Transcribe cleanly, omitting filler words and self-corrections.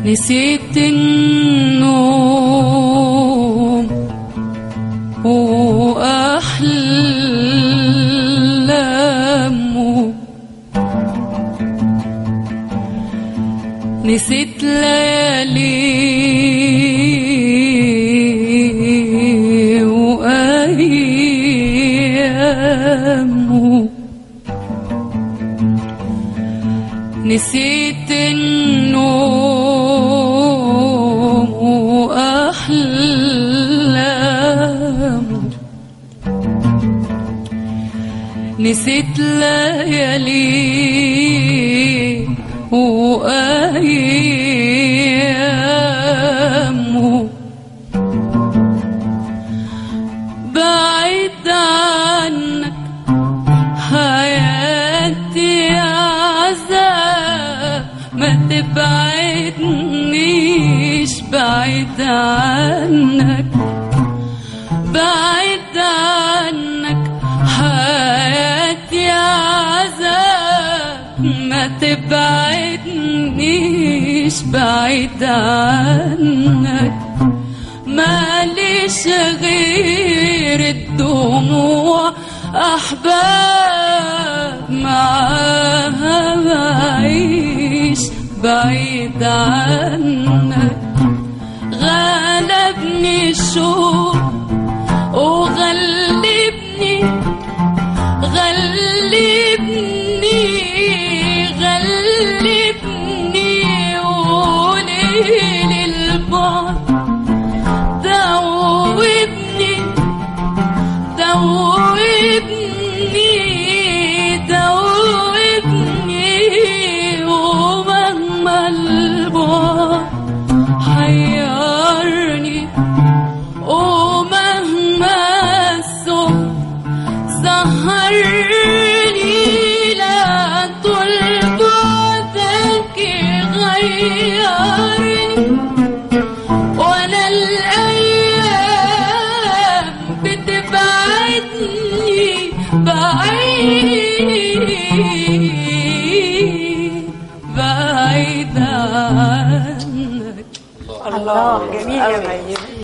نسيت النوم وأحلامه، نسيت ليالي وأيامه، نسيت النوم وأحلامه، نسيت ليالي وأيامه، بعيد عنك حياتي عذاب، ما تبعدنيش بعيد عنك، بعيد عنك حياتي عذاب، ما تبعدنيش بعيد عنك، ماليش غير الدموع أحباب، معاها بعيش بعيد عنك، غلبني الشوق وغلبني غلبني غلبني، وليل البعد دوبني دوبني دوبني، ومهما البعد حيرني، ومهما الصبح سهرني، لا طول بعدك يغيرني، ولا الأيام بتبعدني بعيد عنك. الله، جميل يا مي.